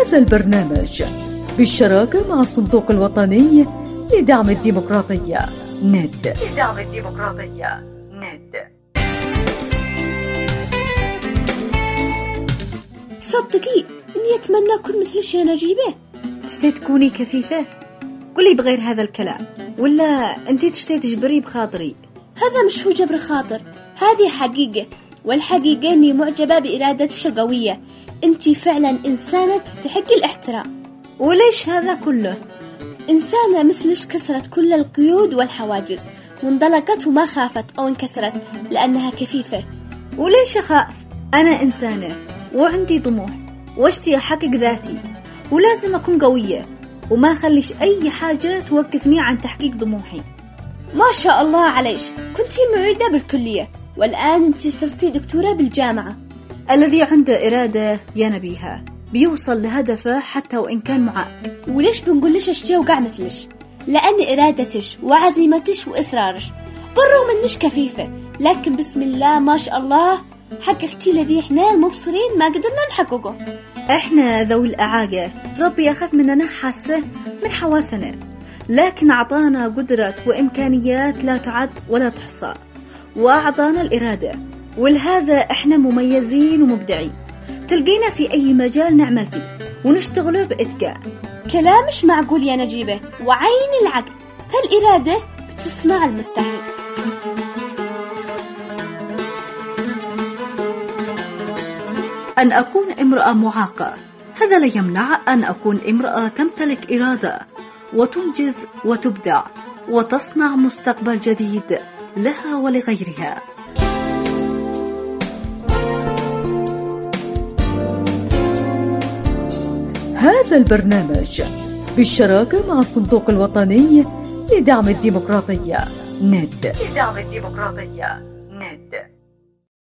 هذا البرنامج بالشراكة مع الصندوق الوطني لدعم الديمقراطية ند. صدقي إني أتمنى أكون مثلش يا نجيبة. تشتي تكوني كفيفة؟ قولي بغير هذا الكلام، ولا أنتي تشتي تجبري بخاطري؟ هذا مش هو جبر خاطر، هذه حقيقة، والحقيقة إني معجبة بإرادتك القوية. أنتي فعلا إنسانة تستحق الاحترام. وليش هذا كله؟ إنسانة مثلش كسرت كل القيود والحواجز وانطلقت وما خافت أو انكسرت لأنها كفيفة. وليش أخاف؟ أنا إنسانة وعندي طموح واشتي أحقق ذاتي، ولازم أكون قوية وما أخليش أي حاجة توقفني عن تحقيق طموحي. ما شاء الله عليش، كنتي معيدة بالكلية والآن أنتي صرتي دكتورة بالجامعة. الذي عنده إرادة يا نبيها بيوصل لهدفه حتى وإن كان معاك. وليش بنقولش اشتي وقع مثلش؟ لأن إرادتش وعزيمتش وإصرارش بالرغم منش كفيفة، لكن بسم الله ما شاء الله حققتي الذي إحنا المبصرين ما قدرنا نحققه. إحنا ذوي الأعاقة ربي أخذ مننا حاسة من حواسنا، لكن أعطانا قدرة وإمكانيات لا تعد ولا تحصى، وأعطانا الإرادة، ولهذا إحنا مميزين ومبدعين. تلقينا في أي مجال نعمل فيه ونشتغله بإتقان. كلامش معقول يا نجيبة، وعين العقل، فالإرادة بتصنع المستحيل. أن أكون امرأة معاقة هذا لا يمنع أن أكون امرأة تمتلك إرادة وتنجز وتبدع وتصنع مستقبل جديد لها ولغيرها. هذا البرنامج بالشراكة مع الصندوق الوطني لدعم الديمقراطية ند.